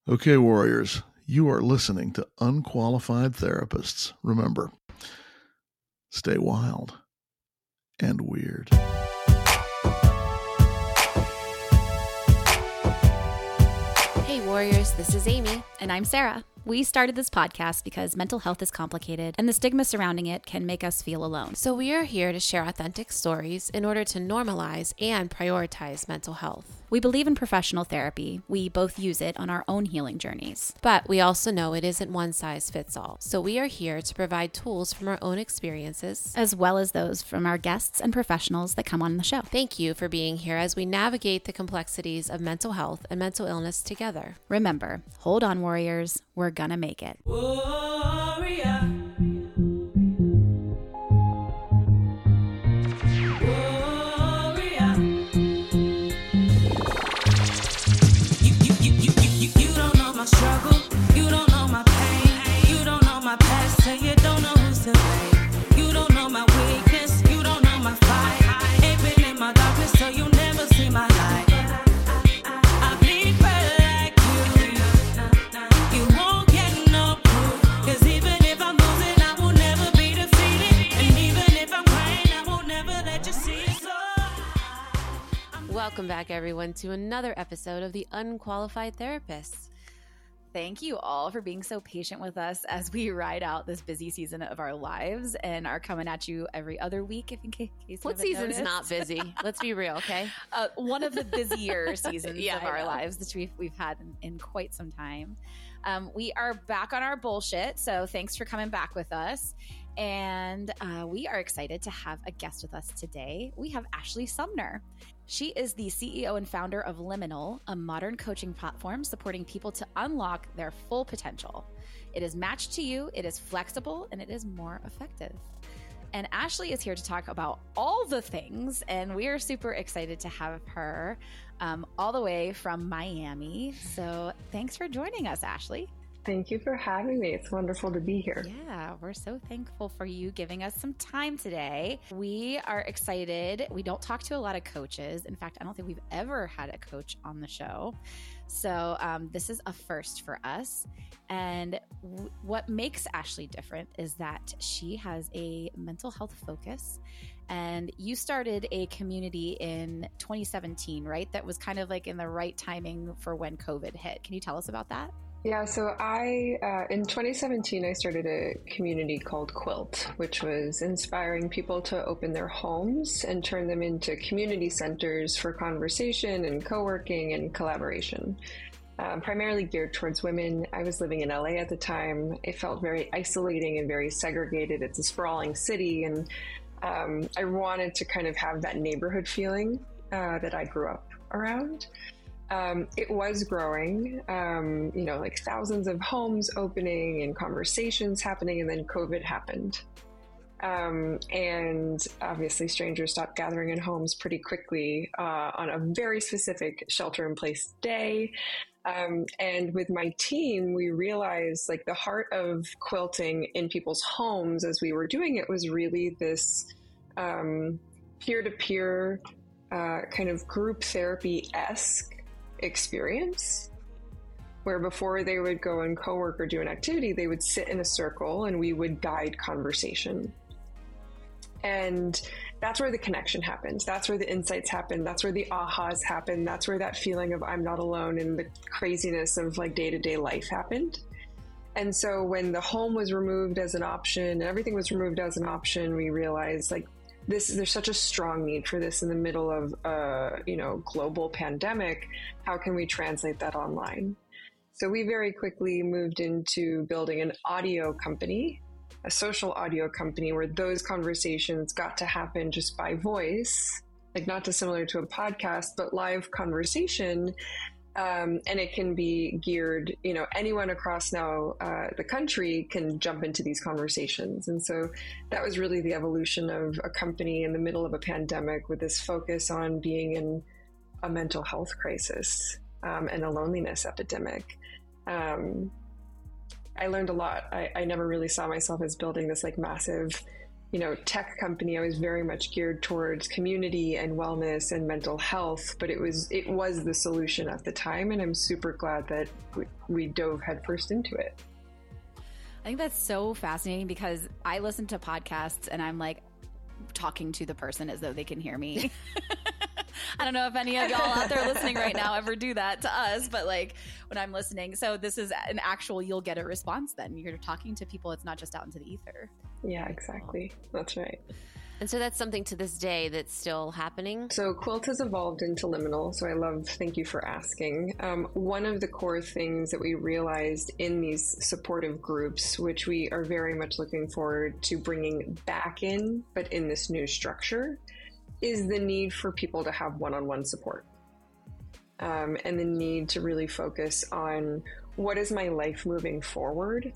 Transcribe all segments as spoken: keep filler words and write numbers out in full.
Okay, warriors, you are listening to Unqualified Therapists. Remember, stay wild and weird. Hey, warriors, this is Amy. And I'm Sarah. We started this podcast because mental health is complicated and the stigma surrounding it can make us feel alone. So we are here to share authentic stories in order to normalize and prioritize mental health. We believe in professional therapy. We both use it on our own healing journeys. But we also know it isn't one size fits all. So we are here to provide tools from our own experiences, as well as those from our guests and professionals that come on the show. Thank you for being here as we navigate the complexities of mental health and mental illness together. Remember, hold on, warriors. We're gonna make it. Warrior. Struggle, you don't know my pain, you don't know my past, so you don't know who's to blame. You don't know my weakness, you don't know my fight. Ain't been in my darkness, so you never see my light. I bleed like you, you won't get no proof. Cause even if I'm losing, I will never be defeated. And even if I'm crying, I will never let you see it. So welcome back, everyone, to another episode of the Unqualified Therapists. Thank you all for being so patient with us as we ride out this busy season of our lives and are coming at you every other week. If in case, case what season's noticed. Not busy? Let's be real, okay? Uh, one of the busier seasons yeah, of our lives that we've we've had in, in quite some time. Um, we are back on our bullshit, so thanks for coming back with us. And uh, we are excited to have a guest with us today. We have Ashley Sumner. She is the C E O and founder of Liminal, a modern coaching platform supporting people to unlock their full potential. It is matched to you, it is flexible, and it is more effective. And Ashley is here to talk about all the things, and we are super excited to have her um, all the way from Miami. So thanks for joining us, Ashley. Thank you for having me. It's wonderful to be here. Yeah, we're so thankful for you giving us some time today. We are excited. We don't talk to a lot of coaches. In fact, I don't think we've ever had a coach on the show. So um, this is a first for us. And w- what makes Ashley different is that she has a mental health focus. And you started a community in twenty seventeen, right? That was kind of like in the right timing for when COVID hit. Can you tell us about that? Yeah, so I, uh, in twenty seventeen, I started a community called Quilt, which was inspiring people to open their homes and turn them into community centers for conversation and co-working and collaboration. Um, primarily geared towards women. I was living in L A at the time. It felt very isolating and very segregated. It's a sprawling city, and um, I wanted to kind of have that neighborhood feeling uh, that I grew up around. Um, it was growing, um, you know, like thousands of homes opening and conversations happening, and then COVID happened. Um, and obviously strangers stopped gathering in homes pretty quickly uh, on a very specific shelter-in-place day. Um, and with my team, we realized like the heart of quilting in people's homes as we were doing it was really this um, peer-to-peer uh, kind of group therapy-esque experience, where before they would go and co-work or do an activity, they would sit in a circle and we would guide conversation. And that's where the connection happens. That's where the insights happen. That's where the ahas happen. That's where that feeling of I'm not alone and the craziness of like day-to-day life happened. And so when the home was removed as an option and everything was removed as an option, we realized like this, there's such a strong need for this in the middle of a, you know, global pandemic. How can we translate that online? So we very quickly moved into building an audio company, a social audio company where those conversations got to happen just by voice, like not dissimilar to a podcast, but live conversation. Um, and it can be geared, you know, anyone across now uh, the country can jump into these conversations. And so that was really the evolution of a company in the middle of a pandemic with this focus on being in a mental health crisis um, and a loneliness epidemic. Um, I learned a lot. I, I never really saw myself as building this like massive you know, tech company, I was very much geared towards community and wellness and mental health, but it was it was the solution at the time, and I'm super glad that we, we dove headfirst into it. I think that's so fascinating because I listen to podcasts and I'm like talking to the person as though they can hear me. I don't know if any of y'all out there listening right now ever do that to us, but like when I'm listening, so this is an actual, you'll get a response then. You're talking to people. It's not just out into the ether. Yeah, exactly. That's right. And so that's something to this day that's still happening? So Quilt has evolved into Liminal. So I love, thank you for asking. Um, one of the core things that we realized in these supportive groups, which we are very much looking forward to bringing back in, but in this new structure, is the need for people to have one-on-one support. Um, and the need to really focus on what is my life moving forward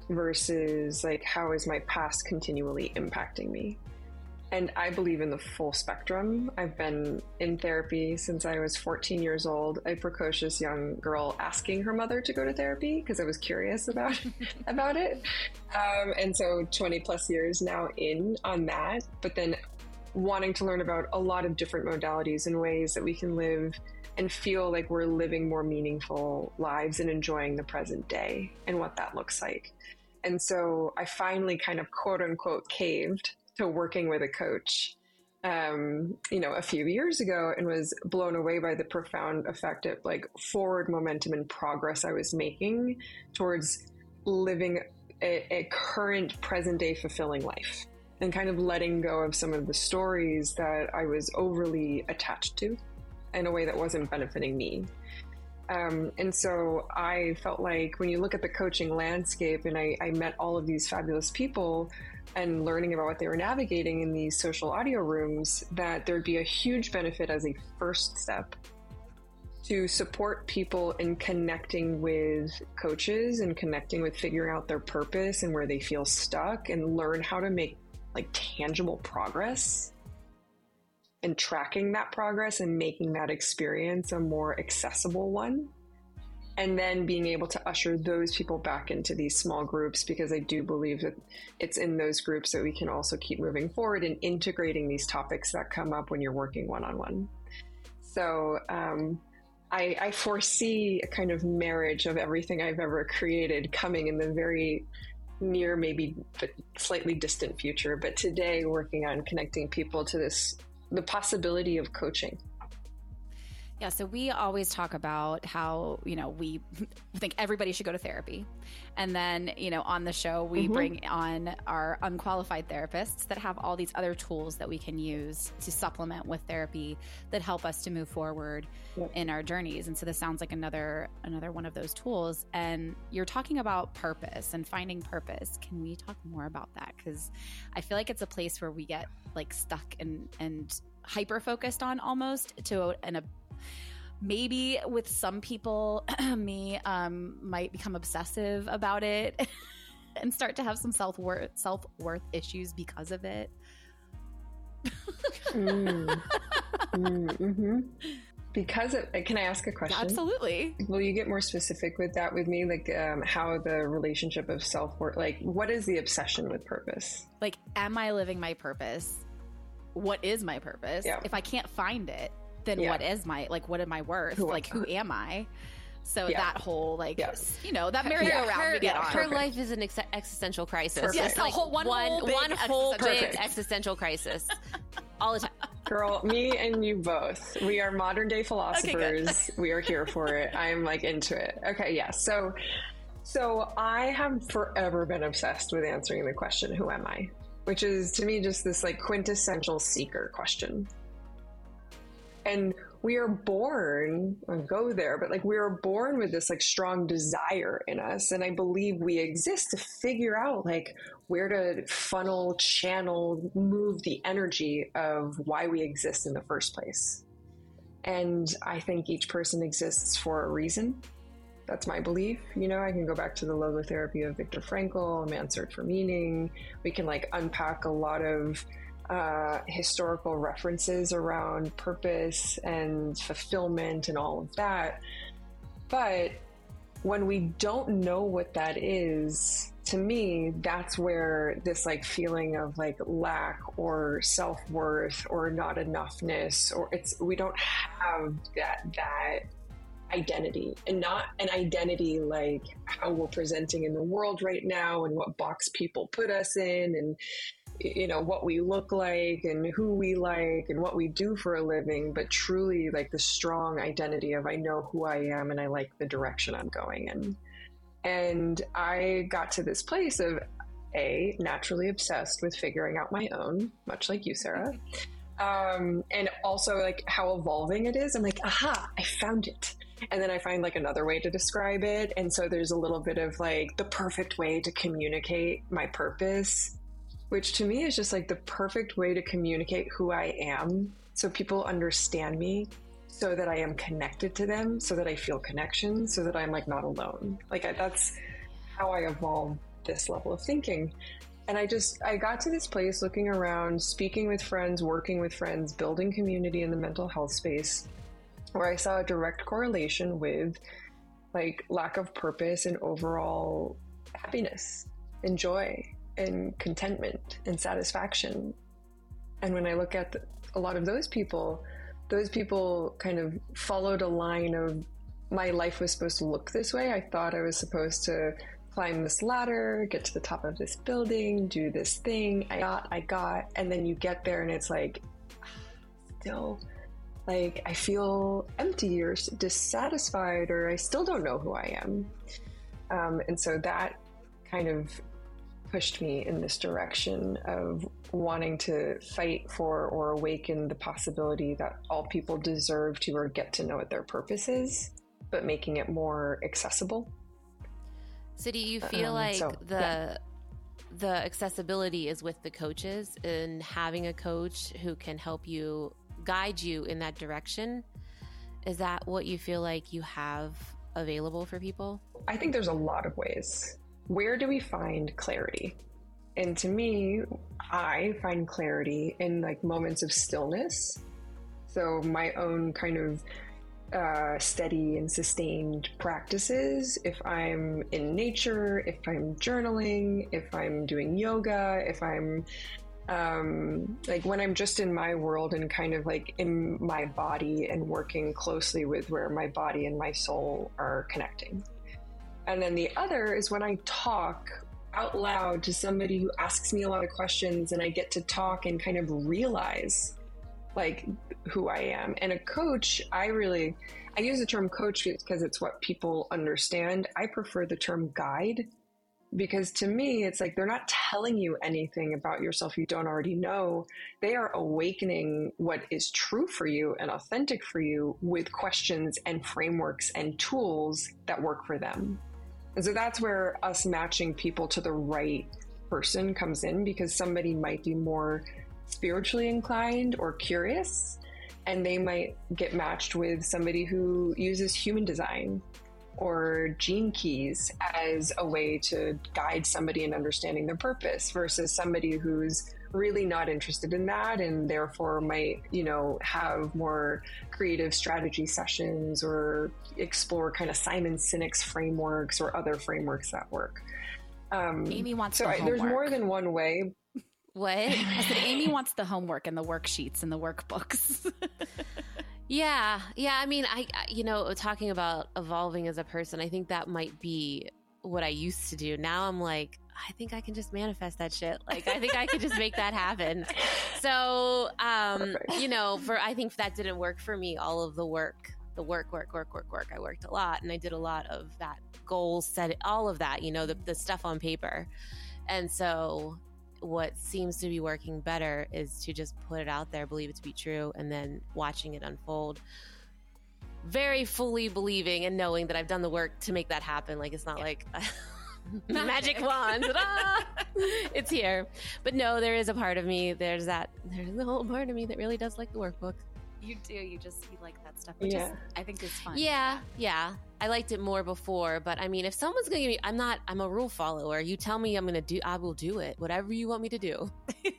versus like, how is my past continually impacting me? And I believe in the full spectrum. I've been in therapy since I was fourteen years old, a precocious young girl asking her mother to go to therapy because I was curious about, about it. Um, and so twenty plus years now in on that, but then wanting to learn about a lot of different modalities and ways that we can live and feel like we're living more meaningful lives and enjoying the present day and what that looks like. And so I finally kind of quote unquote caved to working with a coach, um, you know, a few years ago, and was blown away by the profound effect of like forward momentum and progress I was making towards living a, a current present day fulfilling life and kind of letting go of some of the stories that I was overly attached to in a way that wasn't benefiting me. Um, and so I felt like when you look at the coaching landscape and I, I met all of these fabulous people and learning about what they were navigating in these social audio rooms, that there'd be a huge benefit as a first step to support people in connecting with coaches and connecting with figuring out their purpose and where they feel stuck and learn how to make like tangible progress and tracking that progress and making that experience a more accessible one. And then being able to usher those people back into these small groups, because I do believe that it's in those groups that we can also keep moving forward and integrating these topics that come up when you're working one-on-one. So um, I, I foresee a kind of marriage of everything I've ever created coming in the very near, maybe but slightly distant future. But today, working on connecting people to this, the possibility of coaching. Yeah, so we always talk about how, you know, we think everybody should go to therapy. And then, you know, on the show, we mm-hmm. bring on our unqualified therapists that have all these other tools that we can use to supplement with therapy that help us to move forward yep. in our journeys. And so this sounds like another another one of those tools. And you're talking about purpose and finding purpose. Can we talk more about that? Because I feel like it's a place where we get like stuck and, and hyper focused on almost to an a maybe with some people, me, um, might become obsessive about it and start to have some self-worth, self-worth issues because of it. mm. Mm, mm-hmm. Because of, can I ask a question? Absolutely. Will you get more specific with that with me? Like um, how the relationship of self-worth, like what is the obsession with purpose? Like, am I living my purpose? What is my purpose? Yeah. If I can't find it, then yeah. what is my, like, what am I worth? Who, like, who am I? So yeah. that whole, like, yes. you know, that merry-go-round we get on. Her life is an ex- existential crisis. Perfect. Yes, like whole, one, one whole big, one whole existential. big existential crisis. All the time. Girl, me and you both. We are modern-day philosophers. Okay, we are here for it. I'm, like, into it. Okay, yeah. So, so I have forever been obsessed with answering the question, who am I? Which is, to me, just this, like, quintessential seeker question. And we are born, I'll go there, but like we are born with this like strong desire in us. And I believe we exist to figure out like where to funnel, channel, move the energy of why we exist in the first place. And I think each person exists for a reason. That's my belief. You know, I can go back to the logotherapy of Viktor Frankl, A Man's Search for Meaning. We can like unpack a lot of Uh, historical references around purpose and fulfillment and all of that. But when we don't know what that is, to me, that's where this like feeling of like lack or self-worth or not enoughness, or it's, we don't have that, that identity, and not an identity like how we're presenting in the world right now and what box people put us in, and you know, what we look like and who we like and what we do for a living, but truly like the strong identity of I know who I am and I like the direction I'm going in. And I got to this place of A, naturally obsessed with figuring out my own, much like you, Sarah. Um, and also like how evolving it is. I'm like, aha, I found it. And then I find like another way to describe it. And so there's a little bit of like the perfect way to communicate my purpose, which to me is just like the perfect way to communicate who I am, so people understand me, so that I am connected to them, so that I feel connection, so that I'm like not alone. Like I, that's how I evolved this level of thinking. And I just, I got to this place looking around, speaking with friends, working with friends, building community in the mental health space, where I saw a direct correlation with like lack of purpose and overall happiness and joy and contentment and satisfaction. And when I look at the, a lot of those people, those people kind of followed a line of my life was supposed to look this way. I thought I was supposed to climb this ladder, get to the top of this building, do this thing. I got, I got, and then you get there and it's like, still, like I feel empty or dissatisfied, or I still don't know who I am. Um, and so that kind of pushed me in this direction of wanting to fight for or awaken the possibility that all people deserve to or get to know what their purpose is, but making it more accessible. So do you feel um, like so, the yeah. the accessibility is with the coaches, and having a coach who can help you, guide you in that direction? Is that what you feel like you have available for people? I think there's a lot of ways. Where do we find clarity? And to me, I find clarity in like moments of stillness. So my own kind of uh, steady and sustained practices. If I'm in nature, if I'm journaling, if I'm doing yoga, if I'm um, like when I'm just in my world and kind of like in my body and working closely with where my body and my soul are connecting. And then the other is when I talk out loud to somebody who asks me a lot of questions, and I get to talk and kind of realize like who I am. And a coach, I really, I use the term coach because it's what people understand. I prefer the term guide, because to me, it's like they're not telling you anything about yourself you don't already know. They are awakening what is true for you and authentic for you with questions and frameworks and tools that work for them. And so that's where us matching people to the right person comes in, because somebody might be more spiritually inclined or curious, and they might get matched with somebody who uses human design or gene keys as a way to guide somebody in understanding their purpose, versus somebody who's really not interested in that and therefore might, you know, have more creative strategy sessions or explore kind of Simon Sinek's frameworks or other frameworks that work. Um, Amy wants so the I, homework. There's more than one way. What? I said Amy wants the homework and the worksheets and the workbooks. Yeah. Yeah. I mean, I, I- you know, talking about evolving as a person, I think that might be what I used to do. Now I'm like, I think I can just manifest that shit. Like, I think I could just make that happen. So, um, Perfect. you know, for, I think that didn't work for me. All of the work, the work, work, work, work, work. I worked a lot, and I did a lot of that goal set, all of that, you know, the, the stuff on paper. And so what seems to be working better is to just put it out there, believe it to be true, and then watching it unfold. Very fully believing and knowing that I've done the work to make that happen. Like, it's not like magic wand. Ta-da! It's here. But no, there is a part of me. There's that, there's a whole part of me that really does like the workbook. You do. You just, you like that stuff, which Yeah. is, I think is fun. Yeah, yeah. I liked it more before, but I mean, if someone's going to give me, I'm not, I'm a rule follower. You tell me I'm going to do, I will do it. Whatever you want me to do.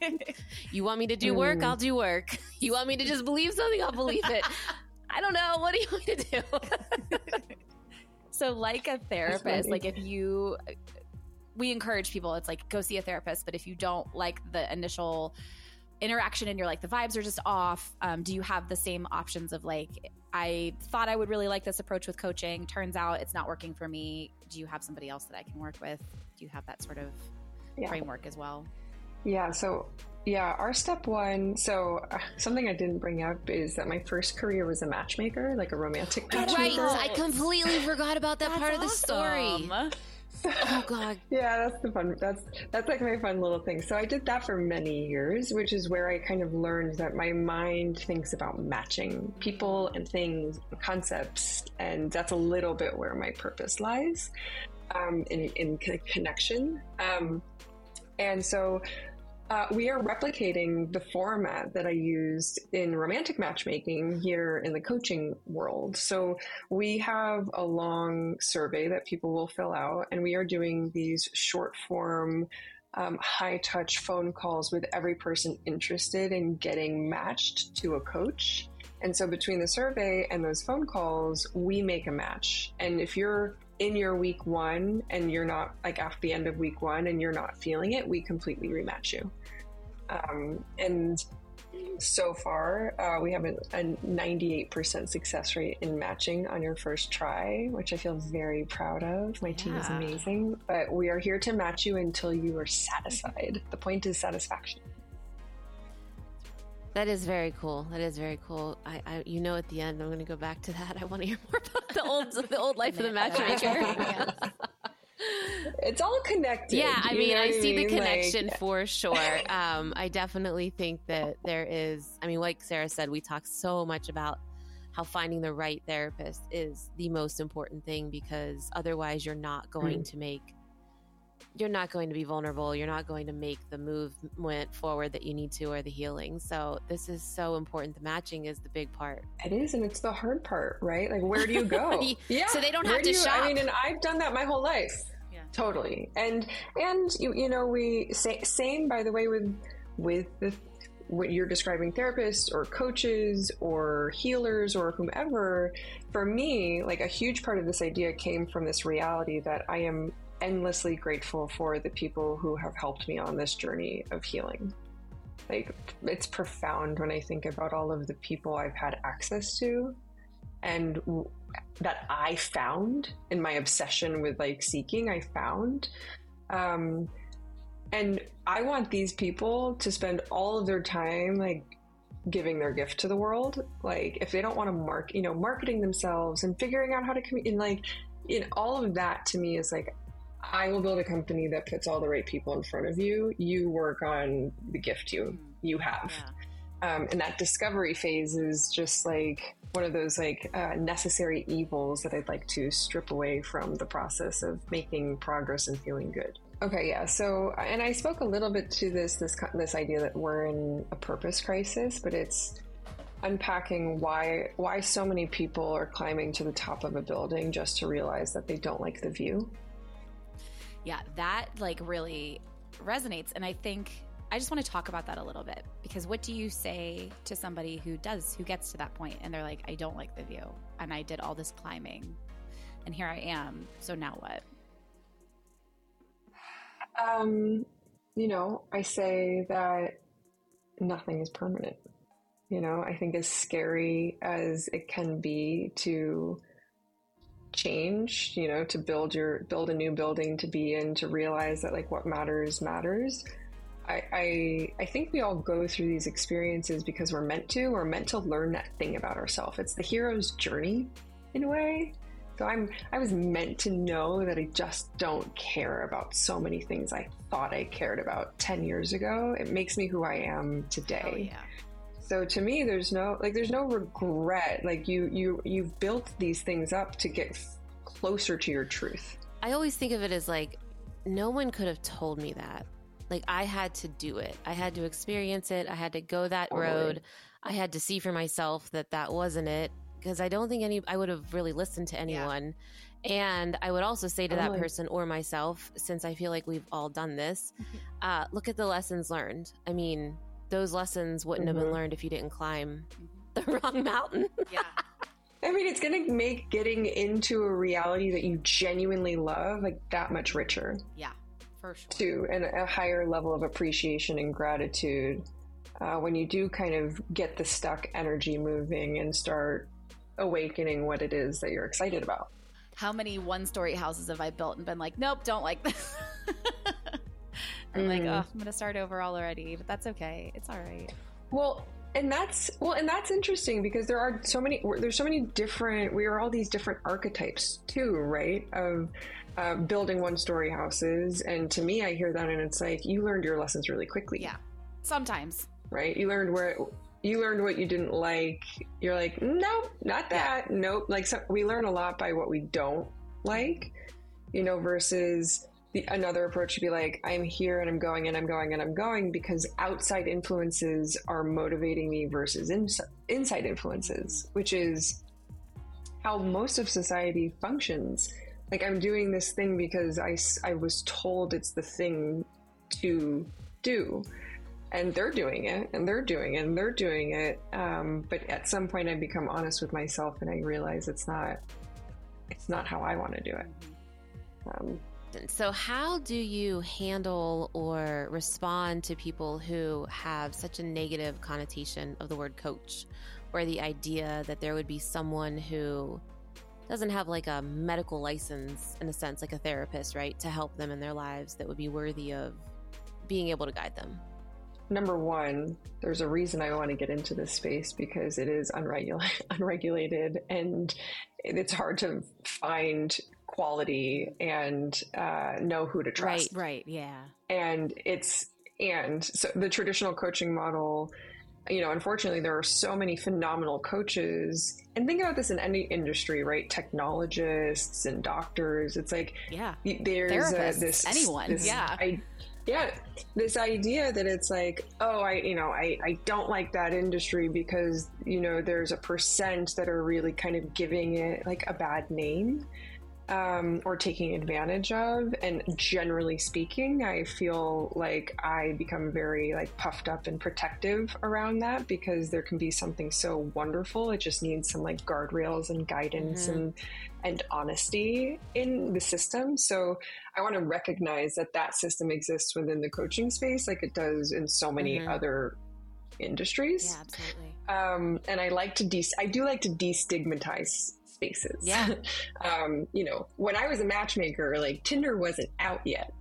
You want me to do work? Mm. I'll do work. You want me to just believe something? I'll believe it. I don't know. What do you want me to do? So like a therapist, funny. like if you, we encourage people, it's like, go see a therapist. But if you don't like the initial interaction and you're like, the vibes are just off, um, do you have the same options of like, I thought I would really like this approach with coaching, turns out it's not working for me. Do you have somebody else that I can work with? Do you have that sort of yeah. framework as well? Yeah. So yeah, our step one. So uh, something I didn't bring up is that my first career was a matchmaker, like a romantic matchmaker. Right. I completely forgot about that That's part of the awesome. story. Oh God. Yeah, that's the fun. That's that's like my fun little thing. So I did that for many years, which is where I kind of learned that my mind thinks about matching people and things, and concepts, and that's a little bit where my purpose lies, um, in in connection. Um, and so. Uh, we are replicating the format that I used in romantic matchmaking here in the coaching world. So we have a long survey that people will fill out, and we are doing these short form, um, high touch phone calls with every person interested in getting matched to a coach. And so between the survey and those phone calls, we make a match. And if you're in your week one and you're not, like after the end of week one and you're not feeling it, we completely rematch you. Um, and so far, uh, we have a, a ninety-eight percent success rate in matching on your first try, which I feel very proud of. My team Yeah. is amazing, but we are here to match you until you are satisfied. The point is satisfaction. That is very cool. That is very cool. I, I you know, at the end, I'm going to go back to that. I want to hear more about the old, the old life of the matchmaker. It's all connected. Yeah, I you mean, know I what see the mean? connection Like, for sure. Um, I definitely think that there is, I mean, like Sarah said, we talk so much about how finding the right therapist is the most important thing, because otherwise you're not going Mm. to make, you're not going to be vulnerable. You're not going to make the movement forward that you need to, or the healing. So this is so important. The matching is the big part. It is, and it's the hard part, right? Like, where do you go? Yeah. So they don't where have do to you, shop. I mean, and I've done that my whole life. Yeah. Totally. And and you you know we say, same by the way with with the what you're describing, therapists or coaches or healers or whomever. For me, like a huge part of this idea came from this reality that I am endlessly grateful for the people who have helped me on this journey of healing. Like, it's profound when I think about all of the people I've had access to and w- that I found in my obsession with like seeking, I found. Um, and I want these people to spend all of their time like giving their gift to the world. Like, if they don't want to mark, you know, marketing themselves and figuring out how to communicate, and like, in all of that to me is like, I will build a company that puts all the right people in front of you. You work on the gift you you have. Yeah. Um, and that discovery phase is just like one of those like uh, necessary evils that I'd like to strip away from the process of making progress and feeling good. Okay, yeah. So, and I spoke a little bit to this this co- this idea that we're in a purpose crisis, but it's unpacking why why so many people are climbing to the top of a building just to realize that they don't like the view. Yeah, that like really resonates. And I think I just want to talk about that a little bit, because what do you say to somebody who does, who gets to that point and they're like, I don't like the view and I did all this climbing and here I am. So now what? Um, you know, I say that nothing is permanent. You know, I think as scary as it can be to change, you know, to build your build a new building to be in, to realize that like what matters matters. I, I I think we all go through these experiences because we're meant to. We're meant to learn that thing about ourselves. It's the hero's journey in a way. So I'm I was meant to know that I just don't care about so many things I thought I cared about ten years ago. It makes me who I am today. Oh, yeah. So to me, there's no like there's no regret. Like you you you've built these things up to get f- closer to your truth. I always think of it as like, no one could have told me that. Like, I had to do it. I had to experience it. I had to go that Totally. road. I had to see for myself that that wasn't it, because I don't think any I would have really listened to anyone. And I would also say to Totally. that person or myself, since I feel like we've all done this, uh, look at the lessons learned. I mean, those lessons wouldn't have been Mhm. learned if you didn't climb the wrong mountain. Yeah. I mean, it's going to make getting into a reality that you genuinely love like that much richer. Yeah. For sure. too, and a higher level of appreciation and gratitude uh, when you do kind of get the stuck energy moving and start awakening what it is that you're excited about. How many one-story houses have I built and been like, nope, don't like this. I'm mm. like, oh, I'm gonna start over already, but that's okay. It's all right. Well, and that's well, and that's interesting because there are so many. There's so many different. We are all these different archetypes too, right? Of uh, building one-story houses, and to me, I hear that, and it's like you learned your lessons really quickly. Yeah, sometimes. Right? You learned where you learned what you didn't like. You're like, nope, not that. Yeah. Nope. Like so, we learn a lot by what we don't like, you know, versus. The, another approach would be like, I'm here and I'm going and I'm going and I'm going because outside influences are motivating me versus ins- inside influences, which is how most of society functions. Like I'm doing this thing because I, I was told it's the thing to do, and they're doing it and they're doing it and they're doing it. Um, but at some point I become honest with myself and I realize it's not, it's not how I want to do it. Um, So how do you handle or respond to people who have such a negative connotation of the word coach, or the idea that there would be someone who doesn't have like a medical license, in a sense, like a therapist, right, to help them in their lives that would be worthy of being able to guide them? Number one, there's a reason I want to get into this space because it is unregulated, unregulated and it's hard to find quality and uh, know who to trust. Right, right, yeah. And it's, and so the traditional coaching model, you know, unfortunately, there are so many phenomenal coaches. And think about this in any industry, right? Technologists and doctors. It's like, yeah, there's therapists, a, this, anyone, this, yeah. I, yeah, this idea that it's like, oh, I, you know, I, I don't like that industry because, you know, there's a percent that are really kind of giving it like a bad name. Um, or taking advantage of. And generally speaking, I feel like I become very like puffed up and protective around that because there can be something so wonderful. It just needs some like guardrails and guidance mm-hmm. and and honesty in the system. So I want to recognize that that system exists within the coaching space like it does in so many mm-hmm. other industries. Yeah, absolutely. Um, and I like to de- I do like to destigmatize spaces. Yeah. um, you know, when I was a matchmaker, like Tinder wasn't out yet.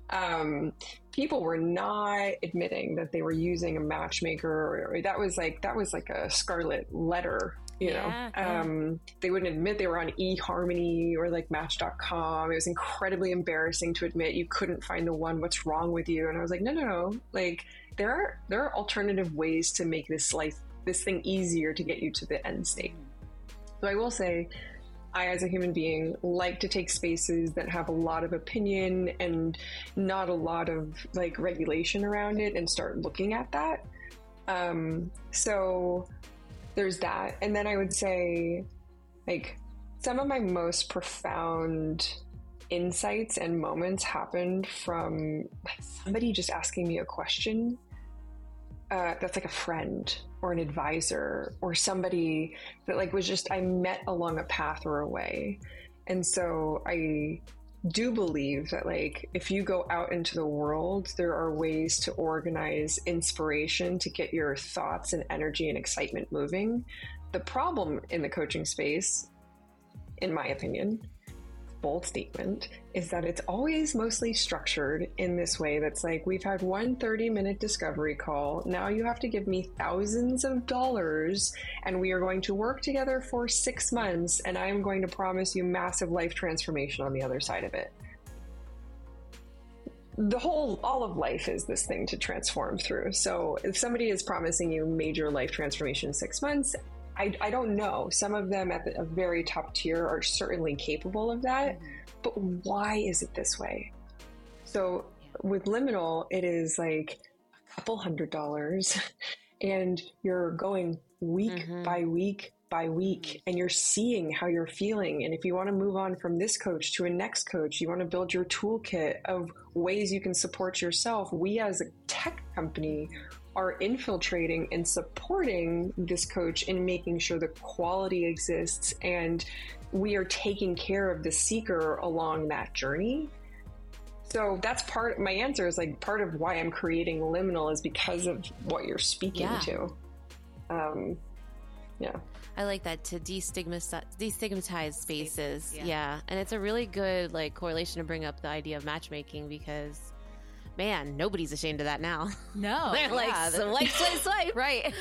Um, people were not admitting that they were using a matchmaker or, or that was like, that was like a scarlet letter, you yeah, know, yeah. um, they wouldn't admit they were on eHarmony or like match dot com. It was incredibly embarrassing to admit you couldn't find the one. What's wrong with you? And I was like, no, no, no. Like there are, there are alternative ways to make this life, this thing easier to get you to the end state. So I will say, I, as a human being, like to take spaces that have a lot of opinion and not a lot of like regulation around it and start looking at that. Um, so there's that. And then I would say, like, some of my most profound insights and moments happened from somebody just asking me a question uh, that's like a friend or an advisor or somebody that like was just, I met along a path or a way. And so I do believe that like, if you go out into the world, there are ways to organize inspiration to get your thoughts and energy and excitement moving. The problem in the coaching space, in my opinion, bold statement, is that it's always mostly structured in this way that's like, we've had one thirty minute discovery call. Now you have to give me thousands of dollars and we are going to work together for six months and I am going to promise you massive life transformation on the other side of it. The whole, all of life is this thing to transform through. So if somebody is promising you major life transformation in six months, I, I don't know. Some of them at the a very top tier are certainly capable of that, mm-hmm. but why is it this way? So yeah. with Liminal, it is like a couple hundred dollars and you're going week mm-hmm. by week by week mm-hmm. and you're seeing how you're feeling. And if you want to move on from this coach to a next coach, you want to build your toolkit of ways you can support yourself. We as a tech company are infiltrating and supporting this coach in making sure the quality exists and we are taking care of the seeker along that journey. So that's part, my answer is like part of why I'm creating Liminal is because of what you're speaking Yeah. to. Um, yeah. I like that, to destigmatize, destigmatize spaces. Yeah. Yeah. And it's a really good like correlation to bring up the idea of matchmaking, because man, nobody's ashamed of that now. No. They're like, yeah, they're- swipe, swipe, swipe. right.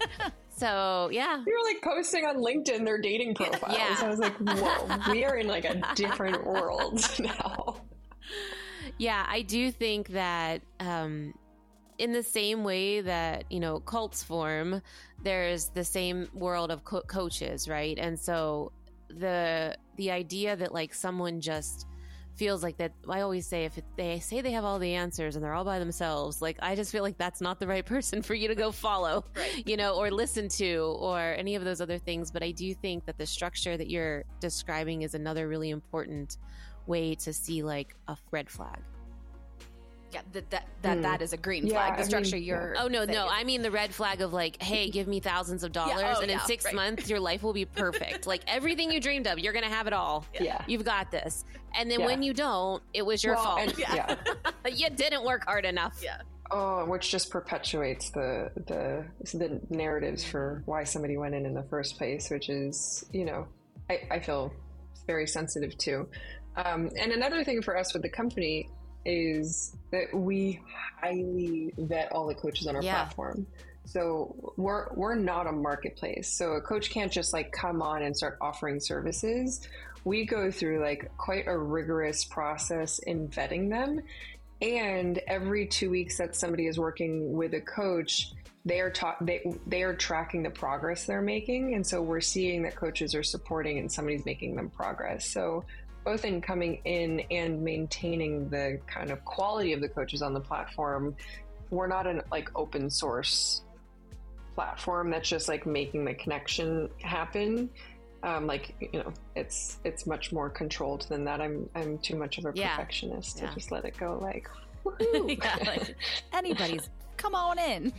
So yeah. They were like posting on LinkedIn their dating profiles. Yeah. I was like, whoa, we are in like a different world now. Yeah, I do think that um, in the same way that, you know, cults form, there's the same world of co- coaches, right? And so the the idea that like someone just feels like that, I always say, if it, they say they have all the answers and they're all by themselves, like I just feel like that's not the right person for you to go follow, Right. you know, or listen to, or any of those other things. But I do think that the structure that you're describing is another really important way to see like a red flag. Yeah, that that that, Mm. that is a green Yeah, flag. The I mean, structure yeah. you're Oh no, saying no! is- I mean the red flag of like, hey, give me thousands of dollars, oh, and in yeah, six right. months your life will be perfect. Like everything you dreamed of, you're gonna have it all. Yeah. You've got this. And then Yeah. when you don't, it was your Well, fault. and- yeah. You didn't work hard enough. Yeah. Oh, which just perpetuates the the the narratives for why somebody went in in the first place, which is, you know, I, I feel very sensitive to. Um, and another thing for us with the company is that we highly vet all the coaches on our Yeah. platform. So we're we're not a marketplace. So a coach can't just like come on and start offering services. We go through like quite a rigorous process in vetting them. And every two weeks that somebody is working with a coach, they are ta- they they are tracking the progress they're making, and so we're seeing that coaches are supporting and somebody's making them progress. So both in coming in and maintaining the kind of quality of the coaches on the platform, we're not an like open source platform that's just like making the connection happen. Um, like, you know, it's it's much more controlled than that. I'm I'm too much of a Yeah. perfectionist to Yeah. just let it go. Like, woohoo. Yeah, like, anybody's come on in.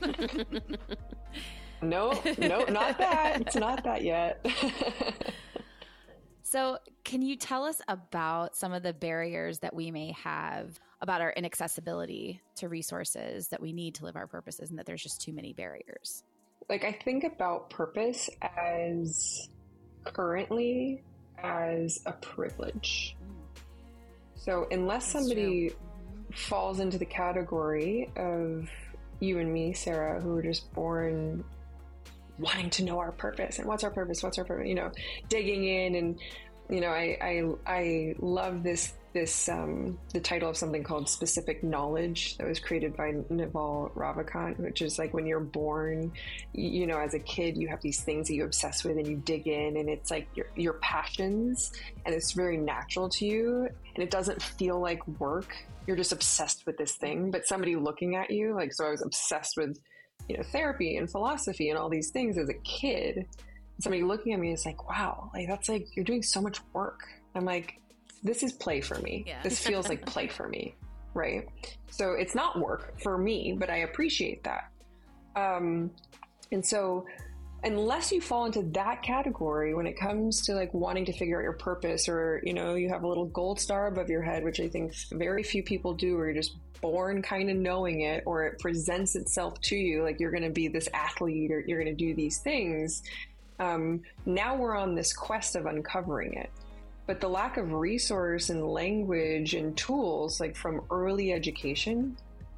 no, no, not that. It's not that yet. So, can you tell us about some of the barriers that we may have about our inaccessibility to resources that we need to live our purposes, and that there's just too many barriers? Like, I think about purpose as currently as a privilege. So unless That's somebody falls into the category of you and me, Sarah, who were just born wanting to know our purpose and what's our purpose, what's our purpose, you know, digging in. And, you know, I, I, I love this, this, um, the title of something called Specific Knowledge that was created by Naval Ravikant, which is like when you're born, you know, as a kid, you have these things that you obsess with and you dig in, and it's like your, your passions, and it's very natural to you, and it doesn't feel like work. You're just obsessed with this thing, but somebody looking at you, like, so I was obsessed with, you know, therapy and philosophy and all these things as a kid. Somebody looking at me is like, wow, like that's like, you're doing so much work. I'm like, this is play for me. Yeah. This feels like play for me. Right. So it's not work for me, but I appreciate that. Um, and so unless you fall into that category, when it comes to like wanting to figure out your purpose, or, you know, you have a little gold star above your head, which I think very few people do, or you're just born kind of knowing it, or it presents itself to you like you're going to be this athlete or you're going to do these things. Um, now we're on this quest of uncovering it. But the lack of resource and language and tools, like from early education,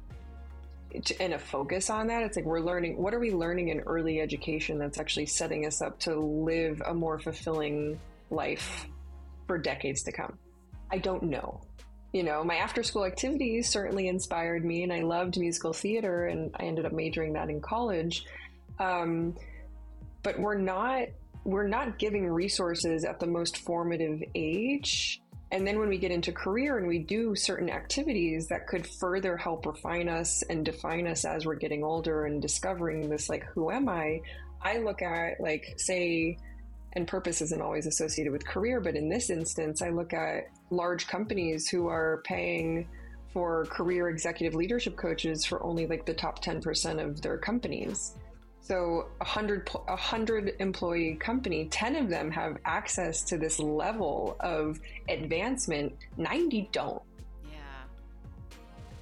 and a focus on that, it's like we're learning, what are we learning in early education that's actually setting us up to live a more fulfilling life for decades to come? I don't know. You know, my after school activities certainly inspired me, and I loved musical theater, and I ended up majoring that in college. Um, but we're not, we're not giving resources at the most formative age. And then when we get into career and we do certain activities that could further help refine us and define us as we're getting older and discovering this, like, who am I? I look at, like, say, and purpose isn't always associated with career, but in this instance, I look at large companies who are paying for career executive leadership coaches for only like the top ten percent of their companies. So a hundred, a hundred employee company, ten of them have access to this level of advancement, ninety don't. Yeah.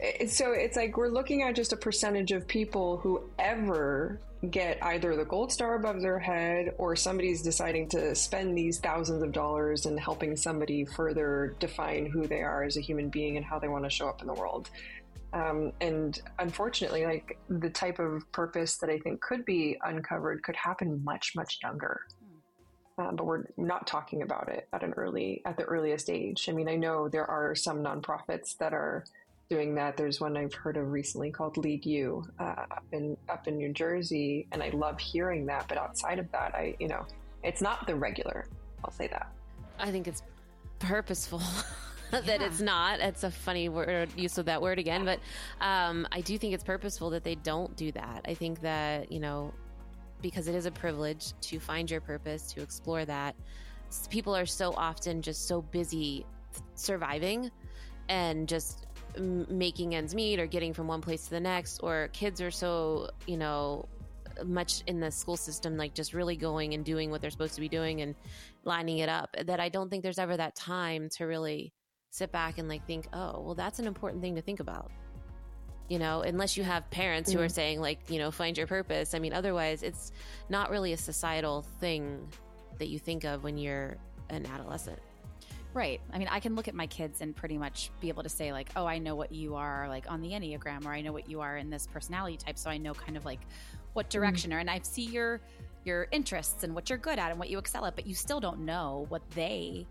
it- so it's like we're looking at just a percentage of people who ever get either the gold star above their head, or somebody's deciding to spend these thousands of dollars in helping somebody further define who they are as a human being and how they want to show up in the world. Um, and unfortunately, like the type of purpose that I think could be uncovered could happen much, much younger. Uh, but we're not talking about it at an early, at the earliest age. I mean, I know there are some nonprofits that are doing that. There's one I've heard of recently called Lead You uh, up in up in New Jersey, and I love hearing that. But outside of that, I you know, it's not the regular. I'll say that. I think it's purposeful. that Yeah. it's not. It's a funny word use of that word again, but um, I do think it's purposeful that they don't do that. I think that, you know, because it is a privilege to find your purpose, to explore that. S- People are so often just so busy surviving and just m- making ends meet or getting from one place to the next, or kids are so, you know, much in the school system, like just really going and doing what they're supposed to be doing and lining it up, that I don't think there's ever that time to really sit back and like think, oh, well, that's an important thing to think about. You know, unless you have parents who are saying like, you know, find your purpose. I mean, otherwise it's not really a societal thing that you think of when you're an adolescent. Right. I mean, I can look at my kids and pretty much be able to say like, oh, I know what you are like on the Enneagram, or I know what you are in this personality type. So I know kind of like what direction, or, and I see your, your interests and what you're good at and what you excel at, but you still don't know what they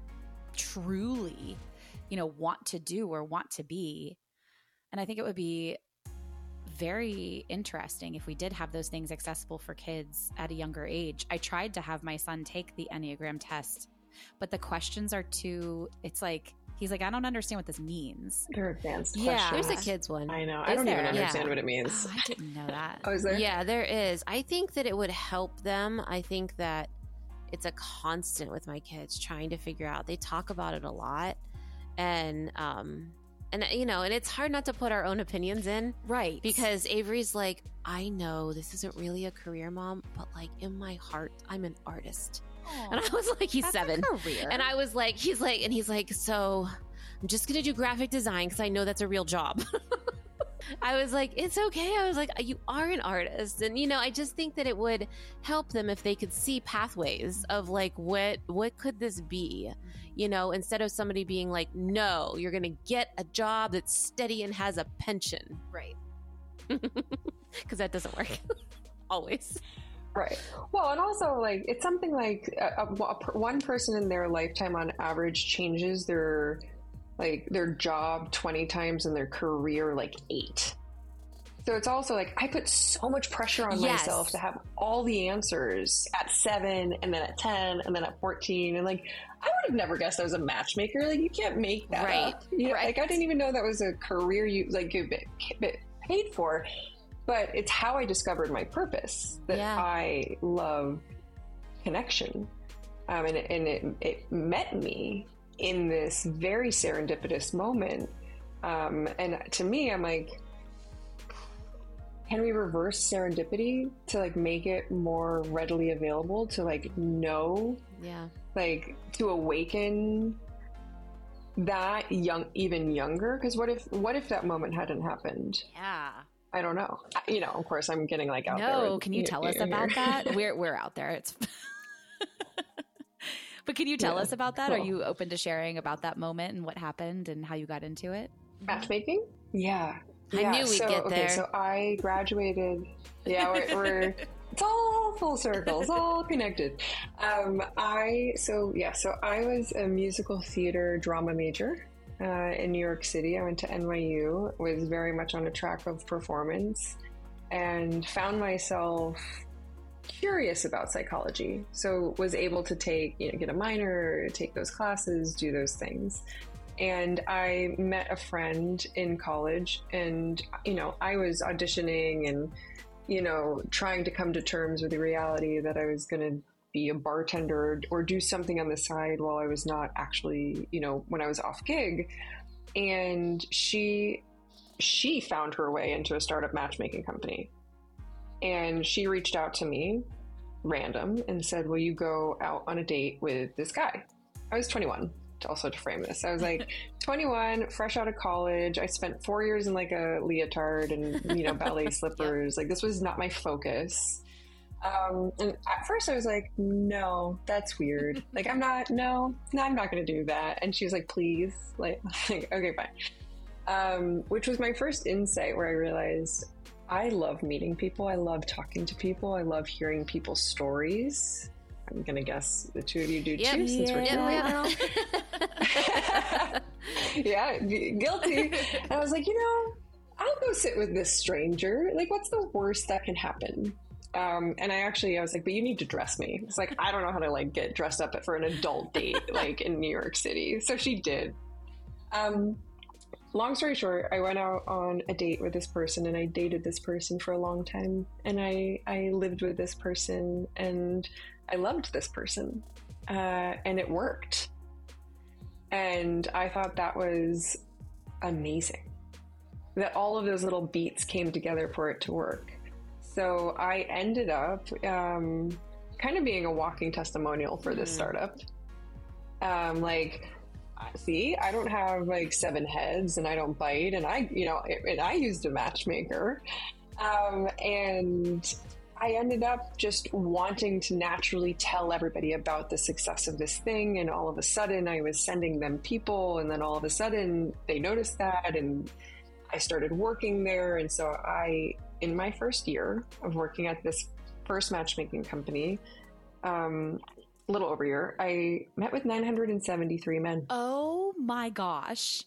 truly, you know, want to do or want to be. And I think it would be very interesting if we did have those things accessible for kids at a younger age. I tried to have my son take the Enneagram test, but the questions are too, it's like, he's like, I don't understand what this means. They're advanced Yeah. questions. There's a kids one. I know. Is I don't there? even understand Yeah. what it means. Oh, I didn't know that. Oh, is there? Yeah, there is. I think that it would help them. I think that it's a constant with my kids trying to figure out. They talk about it a lot. And, um, and you know, and it's hard not to put our own opinions in, Right. because Avery's like, I know this isn't really a career, Mom, but like in my heart, I'm an artist. And I was like, he's That's a seven. career. And I was like, he's like, and he's like, so I'm just going to do graphic design because I know that's a real job. I was like, it's okay. I was like, you are an artist. And, you know, I just think that it would help them if they could see pathways of like, what, what could this be? You know, instead of somebody being like, no, you're going to get a job that's steady and has a pension. Right. Because that doesn't work always. Right. Well, and also like it's something like a, a, a, one person in their lifetime on average changes their like their job twenty times and their career like eight. So it's also like I put so much pressure on Yes. myself to have all the answers at seven and then at ten and then at fourteen. And like, I would have never guessed I was a matchmaker. Like you can't make that Right. up. You know, Right. Like I didn't even know that was a career you like you get get paid for. But it's how I discovered my purpose, that Yeah. I love connection. Um, and it, and it, it met me in this very serendipitous moment. Um, and to me, I'm like, can we reverse serendipity to like make it more readily available to like know, Yeah. like to awaken that young, even younger? Because what if, what if that moment hadn't happened? Yeah. I don't know. I- You know, of course, I'm getting like out there. No, with- can you tell us here. about that? We're we're out there. It's But can you tell Yeah, us about that? Are cool. you open to sharing about that moment and what happened and how you got into it? Matchmaking? Yeah. I yeah. knew we'd so, get okay, there. so I graduated. Yeah, we're, we're it's all full circle. It's all connected. Um, I so yeah, so I was a musical theater drama major uh, in New York City. I went to N Y U. Was very much on a track of performance, and found myself curious about psychology. So was able to take, you know, get a minor, take those classes, do those things. And I met a friend in college, and, you know, I was auditioning and, you know, trying to come to terms with the reality that I was going to be a bartender or, or do something on the side while I was not actually, you know, when I was off gig. And she, she found her way into a startup matchmaking company. And she reached out to me, random, and said, will you go out on a date with this guy? I was twenty-one, also to frame this. I was like twenty-one, fresh out of college. I spent four years in like a leotard and, you know, ballet slippers. Like, this was not my focus. Um, and at first I was like, no, that's weird. Like, I'm not, no, no, I'm not going to do that. And she was like, please, like, like okay, fine. Um, which was my first insight where I realized I love meeting people. I love talking to people. I love hearing people's stories. I'm going to guess the two of you do Yep. too, since we're Yeah. yeah, guilty. And I was like, you know, I'll go sit with this stranger. Like, what's the worst that can happen? Um, and I actually, I was like, but you need to dress me. It's like, I don't know how to like get dressed up for an adult date, like in New York City. So she did. Um, long story short, I went out on a date with this person and I dated this person for a long time. And I, I lived with this person and I loved this person. Uh, and it worked. And I thought that was amazing. That all of those little beats came together for it to work. So I ended up um, kind of being a walking testimonial for this mm. startup. Um, like, see, I don't have like seven heads and I don't bite, and I, you know, and I used a matchmaker. Um, and I ended up just wanting to naturally tell everybody about the success of this thing. And all of a sudden I was sending them people, and then all of a sudden they noticed that, and I started working there. And so I, in my first year of working at this first matchmaking company, um, a little over a year, I met with nine hundred seventy-three men. Oh my gosh.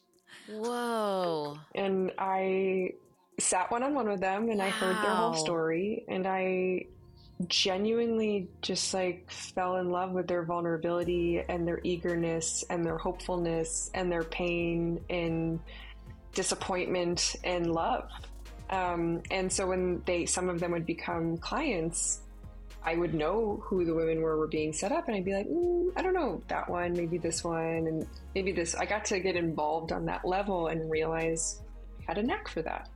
Whoa. And I sat one-on-one with them, and wow. I heard their whole story, and I genuinely just like fell in love with their vulnerability and their eagerness and their hopefulness and their pain and disappointment and love. Um, and so when they, some of them would become clients, I would know who the women were were being set up, and I'd be like, mm, I don't know, that one, maybe this one, and maybe this. I got to get involved on that level and realize I had a knack for that,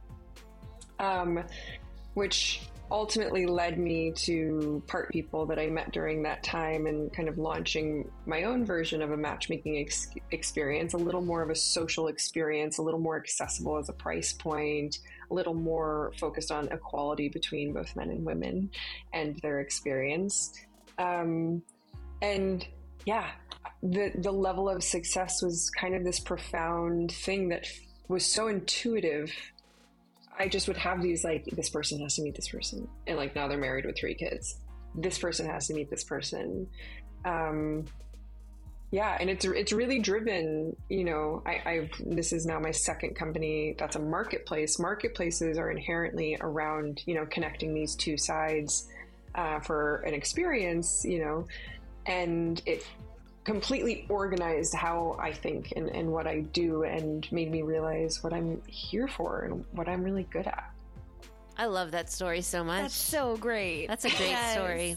um, which ultimately led me to part people that I met during that time and kind of launching my own version of a matchmaking ex- experience, a little more of a social experience, a little more accessible as a price point, a little more focused on equality between both men and women and their experience. Um, and yeah, the, the level of success was kind of this profound thing that was so intuitive. I just would have these, like, this person has to meet this person. And like, now they're married with three kids. This person has to meet this person. Um, yeah. And it's, it's really driven, you know, I, I've, this is now my second company that's a marketplace. Marketplaces are inherently around, you know, connecting these two sides, uh, for an experience, you know, and it completely organized how I think and, and what I do, and made me realize what I'm here for and what I'm really good at. I love that story so much. That's so great. That's a great yes. story.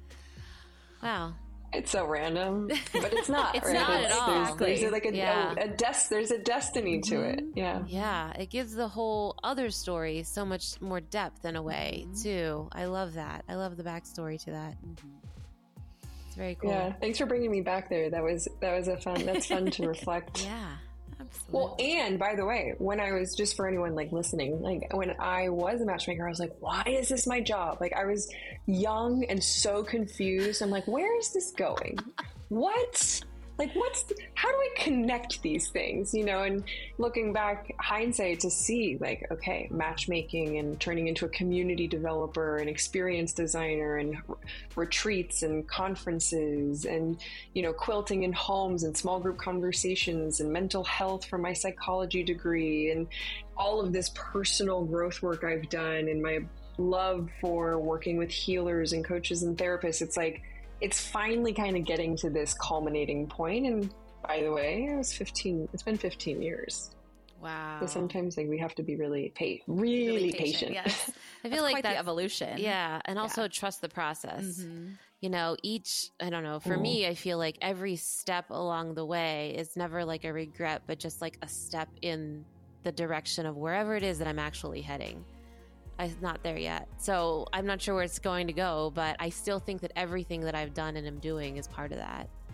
Wow. It's so random, but it's not. It's right? not it's, at all. There's, there's, there's like a, yeah. a, a des- there's a destiny to mm-hmm. it. Yeah. Yeah. It gives the whole other story so much more depth in a way, mm-hmm. too. I love that. I love the backstory to that. Mm-hmm. It's very cool. Yeah. Thanks for bringing me back there. That was, that was a fun, that's fun to reflect. Yeah. Absolutely. Well, and by the way, when I was, just for anyone like listening, like when I was a matchmaker, I was like, why is this my job? Like, I was young and so confused. I'm like, where is this going? What? Like, what's, the, how do I connect these things, you know? And looking back, hindsight, to see like, okay, matchmaking and turning into a community developer and experience designer and r- retreats and conferences and, you know, quilting in homes and small group conversations and mental health for my psychology degree and all of this personal growth work I've done and my love for working with healers and coaches and therapists. It's like, it's finally kind of getting to this culminating point. And by the way, I was fifteen, it's been fifteen years. Wow. So sometimes like we have to be really pa- really, really patient. patient. Yes. I feel like quite that's the evolution. Yeah. And also yeah. trust the process. Mm-hmm. You know, each, I don't know, for mm. me, I feel like every step along the way is never like a regret, but just like a step in the direction of wherever it is that I'm actually heading. I'm not there yet. So I'm not sure where it's going to go, but I still think that everything that I've done and am doing is part of that.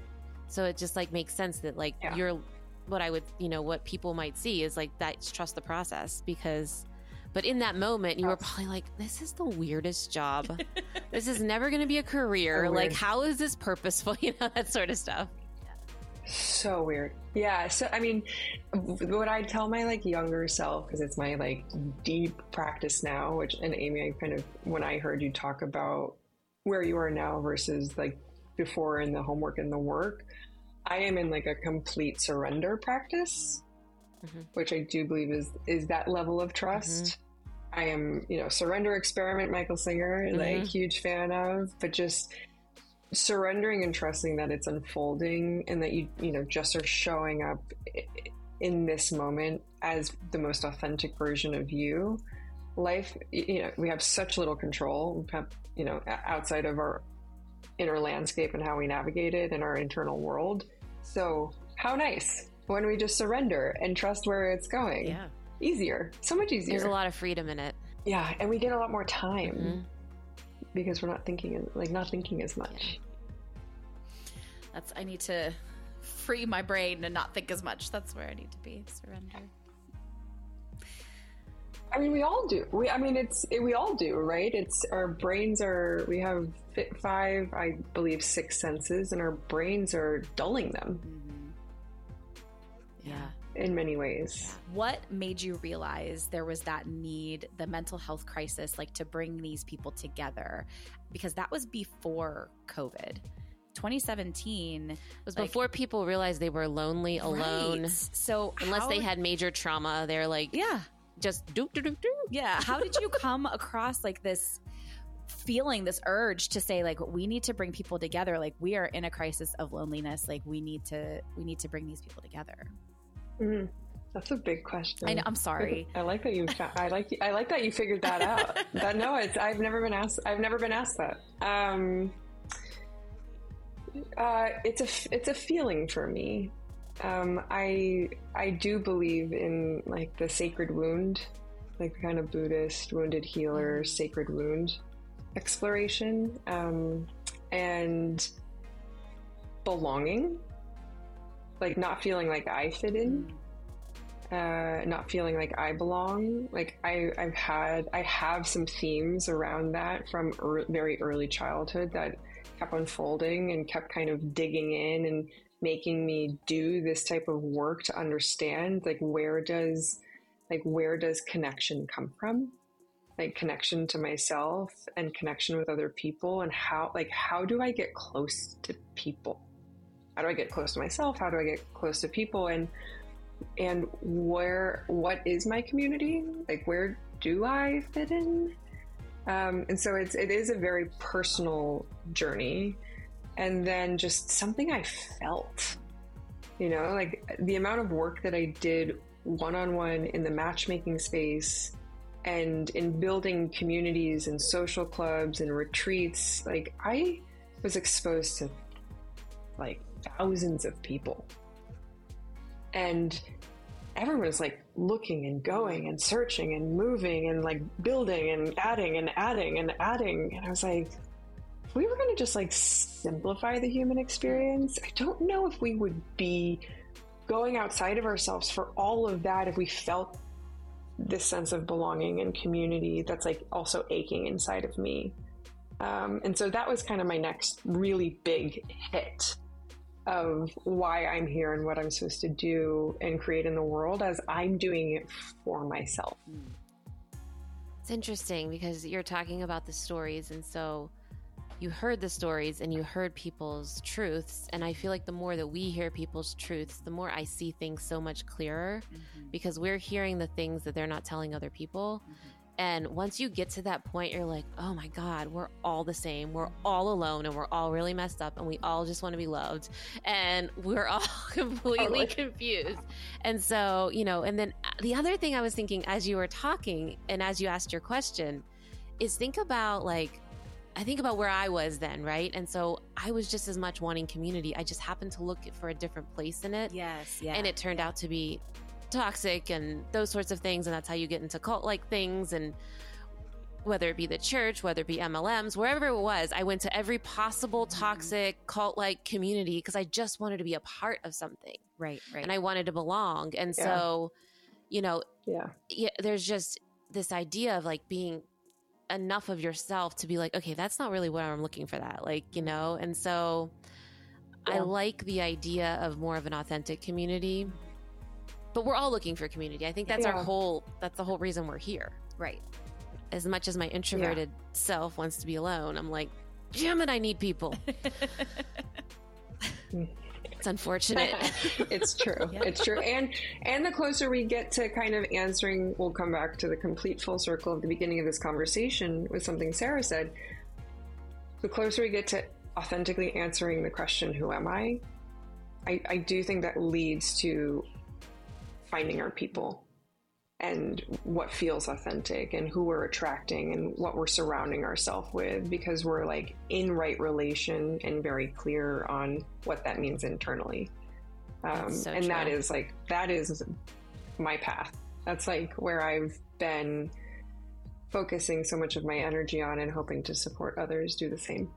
So it just like makes sense that like Yeah. you're what I would, you know, what people might see is like that's trust the process because, but in that moment you were probably like, this is the weirdest job. This is never going to be a career. So like, weird. how is this purposeful? You know, that sort of stuff. So weird. Yeah. So, I mean, what I tell my like younger self, because it's my like deep practice now, which, and Amy, I kind of, when I heard you talk about where you are now versus like before in the homework and the work, I am in like a complete surrender practice, Mhm. which I do believe is, is that level of trust. I am, you know, surrender experiment, Michael Singer, like Mhm. huge fan of, but just surrendering and trusting that it's unfolding and that you, you know, just are showing up i- in this moment as the most authentic version of you. Life, y- you know, we have such little control, we have, you know, o- outside of our inner landscape and how we navigate it in our internal world. So how nice when we just surrender and trust where it's going. Yeah. Easier, so much easier. There's a lot of freedom in it. Yeah, and we get a lot more time Mhm. because we're not thinking like not thinking as much. That's, I need to free my brain and not think as much. That's where I need to be. Surrender. I mean, we all do. We, I mean, it's it, we all do, right? It's our brains are. We have fi- five, I believe, six senses, and our brains are dulling them Yeah. in many ways. What made you realize there was that need, the mental health crisis, like to bring these people together? Because that was before COVID. twenty seventeen It was like- before people realized they were lonely, alone. Right. So Unless how- they had major trauma, they're like, yeah, just do do do do. yeah. How did you come across like this feeling, this urge to say like we need to bring people together? Like we are in a crisis of loneliness. Like we need to we need to bring these people together. Mhm. That's a big question. I know. I'm sorry. I like that you. fa- I like. I like that you figured that out. That no, it's. I've never been asked. I've never been asked that. Um, uh, it's a. f- It's a feeling for me. Um, I. I do believe in like the sacred wound, like the kind of Buddhist wounded healer, sacred wound exploration, um, and belonging. Like not feeling like I fit in. Uh, not feeling like I belong. Like I, I've had, I have some themes around that from er, very early childhood that kept unfolding and kept kind of digging in and making me do this type of work to understand, like, where does, like, where does connection come from? Like connection to myself and connection with other people, and how, like, how do I get close to people? How do I get close to myself? How do I get close to people? And and where, what is my community? Like, where do I fit in? Um, and so it's, it is a very personal journey. And then just something I felt, you know, like the amount of work that I did one-on-one in the matchmaking space and in building communities and social clubs and retreats. Like I was exposed to like thousands of people. And everyone was like looking and going and searching and moving and like building and adding and adding and adding. And I was like, if we were going to just like simplify the human experience, I don't know if we would be going outside of ourselves for all of that if we felt this sense of belonging and community that's like also aching inside of me. Um, and so that was kind of my next really big hit of why I'm here and what I'm supposed to do and create in the world as I'm doing it for myself. It's interesting because you're talking about the stories, and so you heard the stories and you heard people's truths, and I feel like the more that we hear people's truths, the more I see things so much clearer, because we're hearing the things that they're not telling other people. And once you get to that point, you're like, oh my God, we're all the same. We're all alone and we're all really messed up and we all just want to be loved. And we're all completely Totally. confused. And so, you know, and then the other thing I was thinking as you were talking and as you asked your question is think about like, I think about where I was then, right? And so I was just as much wanting community. I just happened to look for a different place in it. Yes, yeah. And it turned out to be toxic and those sorts of things, and that's how you get into cult like things. And whether it be the church, whether it be M L Ms, wherever it was, I went to every possible toxic cult-like community because I just wanted to be a part of something. Right, right. And I wanted to belong. And Yeah. so, you know, Yeah. yeah, there's just this idea of like being enough of yourself to be like, okay, that's not really what I'm looking for that. Like, you know, and so I Yeah. like the idea of more of an authentic community, but we're all looking for community. I think that's our Yeah. whole, that's the whole reason we're here. Right. As much as my introverted self wants to be alone, I'm like, damn it, I need people. It's unfortunate. It's true. Yeah. It's true. And and the closer we get to kind of answering, we'll come back to the complete full circle of the beginning of this conversation with something Sarah said. The closer we get to authentically answering the question, who am I? I, I do think that leads to finding our people and what feels authentic and who we're attracting and what we're surrounding ourselves with, because we're like in right relation and very clear on what that means internally. Um, That's so and that true. is like, that is my path. That's like where I've been focusing so much of my energy on and hoping to support others do the same.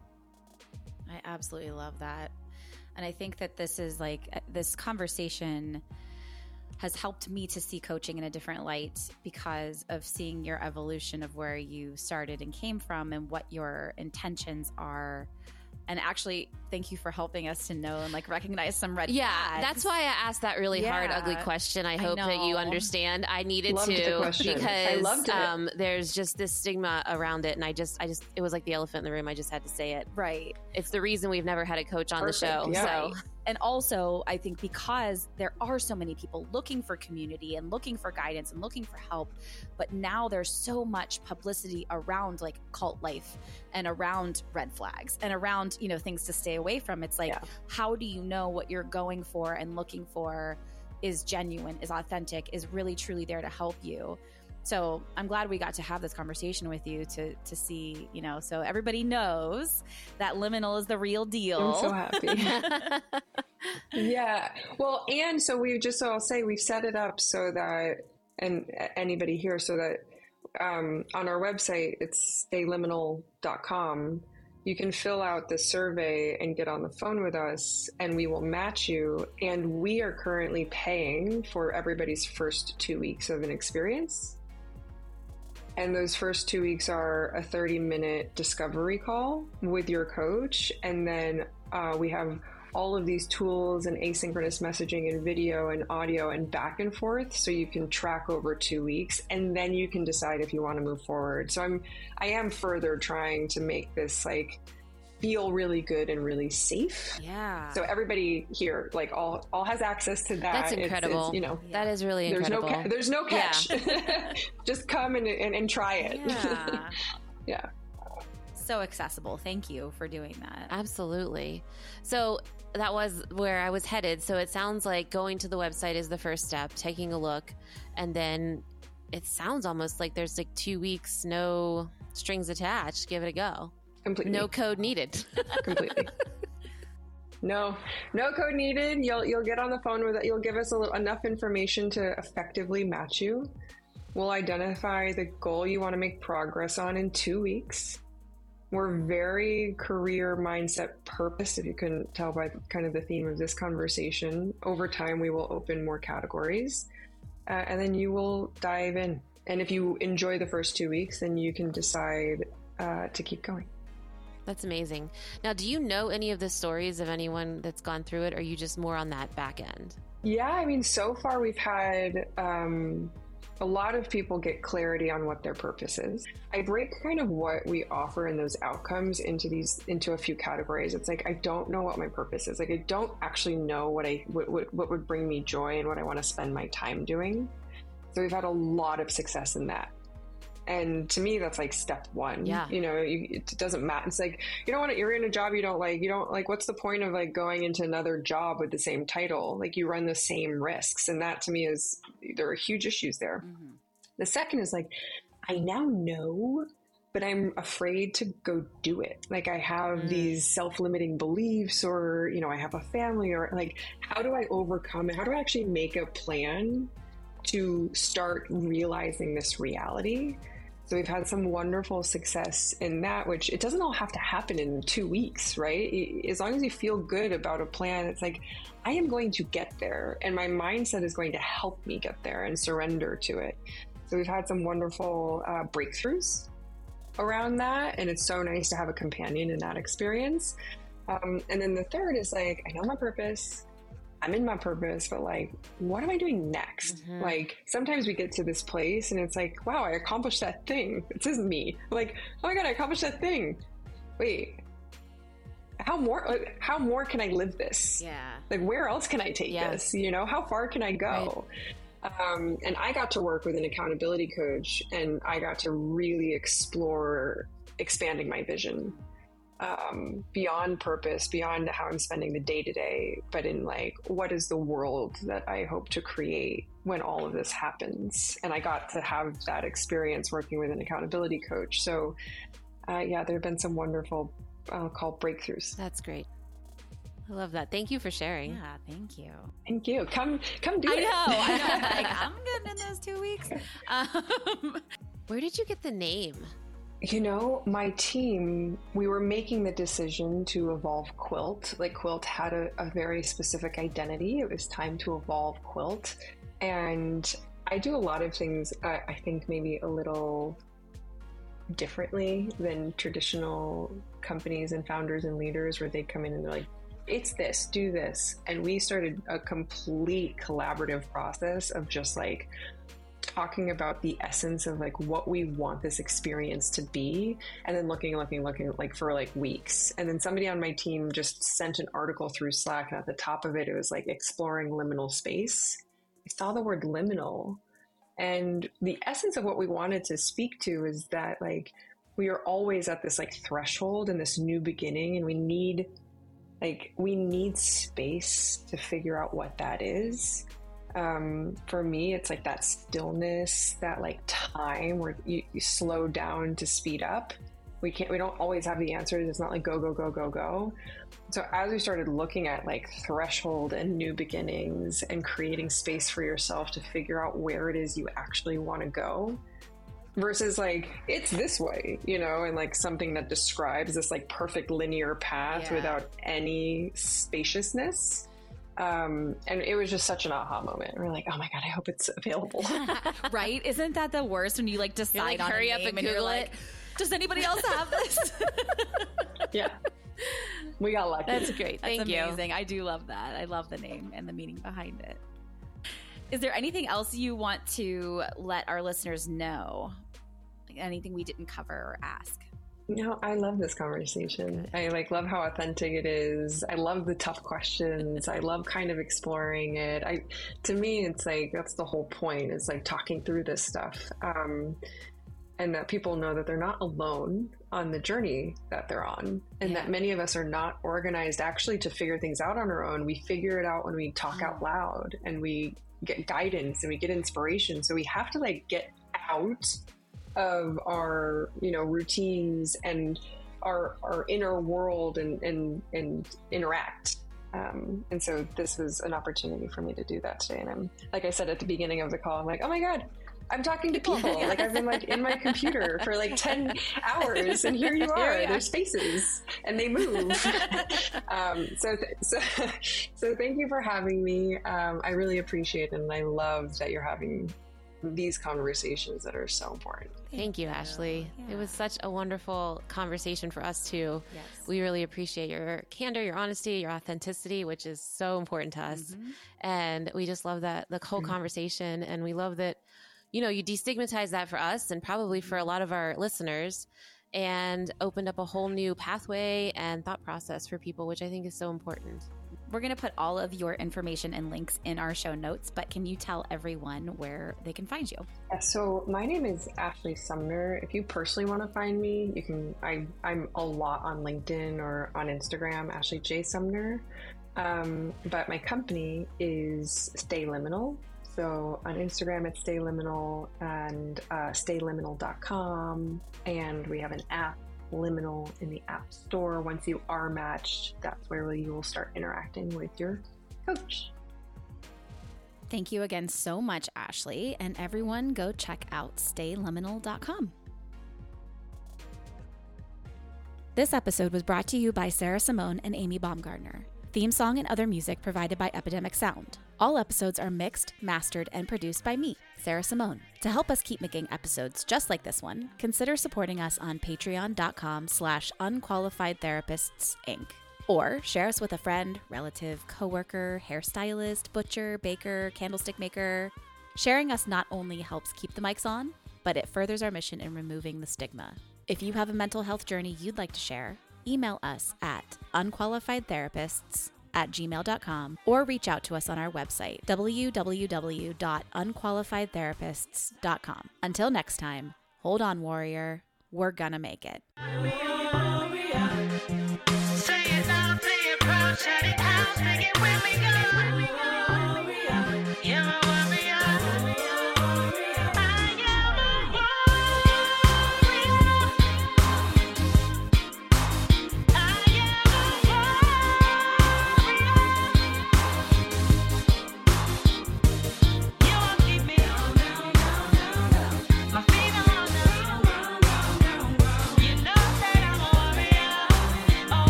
I absolutely love that. And I think that this is like, uh, this conversation has helped me to see coaching in a different light because of seeing your evolution of where you started and came from and what your intentions are. And actually, thank you for helping us to know and like recognize some red Yeah, flags. that's why I asked that really hard, Yeah. ugly question. I I hope that you know. understand. I needed Loved the to question. because I loved it. Um, there's just this stigma around it, and I just, I just, it was like the elephant in the room. I just had to say it. right. It's the reason we've never had a coach on Perfect, the show. yeah. So And also, I think because there are so many people looking for community and looking for guidance and looking for help, but now there's so much publicity around like cult life and around red flags and around, you know, things to stay away from. It's like, Yeah. how do you know what you're going for and looking for is genuine, is authentic, is really truly there to help you? So I'm glad we got to have this conversation with you to to see, you know, so everybody knows that Liminal is the real deal. I'm so happy. Yeah. Well, and so we just, so I'll say we've set it up so that, and anybody here, so that um, on our website, it's stay liminal dot com. You can fill out the survey and get on the phone with us, and we will match you. And we are currently paying for everybody's first two weeks of an experience. And those first two weeks are a thirty minute discovery call with your coach. And then uh, we have all of these tools and asynchronous messaging and video and audio and back and forth. So you can track over two weeks and then you can decide if you want to move forward. So I'm, I am further trying to make this like feel really good and really safe. Yeah. So everybody here, like all, all has access to that. that's It's- incredible. It's, you know, That is really there's incredible. no, ca- there's no Yeah. catch. Just come and, and, and try it. Yeah. Yeah. So accessible. Thank you for doing that. Absolutely. So that was where I was headed. So it sounds like going to the website is the first step, taking a look, and then it sounds almost like there's like two weeks, no strings attached. Give it a go. Completely. No code needed. Completely. No, no code needed. You'll you'll get on the phone with it. You'll give us a little, enough information to effectively match you. We'll identify the goal you want to make progress on in two weeks. We're very career mindset purpose, if you couldn't tell by kind of the theme of this conversation. Over time, we will open more categories, uh, and then you will dive in. And if you enjoy the first two weeks, then you can decide uh, to keep going. That's amazing. Now, do you know any of the stories of anyone that's gone through it, or are you just more on that back end? Yeah, I mean, so far we've had um, a lot of people get clarity on what their purpose is. I break kind of what we offer in those outcomes into these into a few categories. It's like I don't know what my purpose is. Like I don't actually know what I what, what, what would bring me joy and what I want to spend my time doing. So we've had a lot of success in that. And to me, that's like step one. Yeah. You know, you, it doesn't matter. It's like, you don't want to, you're in a job you don't like, you don't like, what's the point of like going into another job with the same title? Like you run the same risks. And that to me is, there are huge issues there. Mhm. The second is like, I now know, but I'm afraid to go do it. Like I have Mm. these self-limiting beliefs, or, you know, I have a family, or like, how do I overcome it? How do I actually make a plan to start realizing this reality? So we've had some wonderful success in that, which it doesn't all have to happen in two weeks, right? As long as you feel good about a plan, it's like, I am going to get there, and my mindset is going to help me get there and surrender to it. So we've had some wonderful uh, breakthroughs around that, and it's so nice to have a companion in that experience. Um, and then the third is like, I know my purpose. I'm in my purpose, but like, what am I doing next? Mm-hmm. Like, sometimes we get to this place and it's like, wow, I accomplished that thing. It isn't me. Like, oh my God, I accomplished that thing. Wait, how more, like, how more can I live this? Yeah. Like, where else can I take yeah. this? You know, how far can I go? Right. Um, and I got to work with an accountability coach, and I got to really explore expanding my vision. Um, beyond purpose, beyond how I'm spending the day to day, but in like, what is the world that I hope to create when all of this happens? And I got to have that experience working with an accountability coach. So uh, yeah, there have been some wonderful, I'll call breakthroughs. That's great. I love that. Thank you for sharing. Yeah, thank you. Thank you. Come, come do I it. know, I know. Like, I'm good in those two weeks. Um, Where did you get the name? You know, my team, we were making the decision to evolve Quilt. Like, Quilt had a, a very specific identity. It was time to evolve Quilt. And I do a lot of things, uh, I think maybe a little differently than traditional companies and founders and leaders, where they come in and they're like, it's this, do this. And we started a complete collaborative process of just like, talking about the essence of like what we want this experience to be, and then looking, looking, looking like for like weeks. And then somebody on my team just sent an article through Slack, and at the top of it, it was like exploring liminal space. I saw the word liminal, and the essence of what we wanted to speak to is that like we are always at this like threshold and this new beginning, and we need like we need space to figure out what that is. Um, for me, it's like that stillness, that like time where you, you slow down to speed up. We can't, we don't always have the answers. It's not like go, go, go, go, go. So as we started looking at like threshold and new beginnings and creating space for yourself to figure out where it is you actually want to go versus like, it's this way, you know, and like something that describes this like perfect linear path Yeah. without any spaciousness. Um, and it was just such an aha moment. We're like, oh my God, I hope it's available. right? Isn't that the worst when you like decide You're like, on hurry a up name and and you're Google like, it. does anybody else have this? Yeah. We got lucky. That's great. That's Thank you. amazing. I do love that. I love the name and the meaning behind it. Is there anything else you want to let our listeners know? Like anything we didn't cover or ask? No, I love this conversation. I like love how authentic it is. I love the tough questions. I love kind of exploring it. I, to me, it's like, that's the whole point. It's like talking through this stuff. Um, and that people know that they're not alone on the journey that they're on. And Yeah. that many of us are not organized actually to figure things out on our own. We figure it out when we talk out loud and we get guidance and we get inspiration. So we have to like get out of our, you know, routines and our our inner world and and, and interact. Um, and so this was an opportunity for me to do that today. And I'm, like I said at the beginning of the call, I'm like, oh my God, I'm talking to people. Like I've been like in my computer for like ten hours, and here you are. Here we are. There's faces and they move. um, so, th- so, so thank you for having me. Um, I really appreciate it, and I love that you're having these conversations that are so important. Thank you, Ashley. Yeah. It was such a wonderful conversation for us too. Yes. We really appreciate your candor, your honesty, your authenticity, which is so important to us. Mhm. And we just love that the whole Mhm. conversation. And we love that, you know, you destigmatize that for us and probably for a lot of our listeners, and opened up a whole new pathway and thought process for people, which I think is so important. We're going to put all of your information and links in our show notes, but can you tell everyone where they can find you? Yeah, so my name is Ashley Sumner. If you personally want to find me, you can. I, I'm a lot on LinkedIn or on Instagram, Ashley J. Sumner. Um, but my company is Stay Liminal. So on Instagram, it's Stay Liminal, and uh, stay liminal dot com. And we have an app, Liminal, in the App Store. Once you are matched, that's where you will start interacting with your coach. Thank you again so much, Ashley. And everyone, go check out stay liminal dot com. This episode was brought to you by Sarah Simone and Amy Baumgartner. Theme song and other music provided by Epidemic Sound. All episodes are mixed, mastered, and produced by me, Sarah Simone. To help us keep making episodes just like this one, consider supporting us on patreon.com slash unqualified therapists inc. Or share us with a friend, relative, coworker, hairstylist, butcher, baker, candlestick maker. Sharing us not only helps keep the mics on, but it furthers our mission in removing the stigma. If you have a mental health journey you'd like to share, email us at unqualifiedtherapists at gmail dot com or reach out to us on our website, w w w dot unqualified therapists dot com. Until next time, hold on, warrior. We're gonna make it.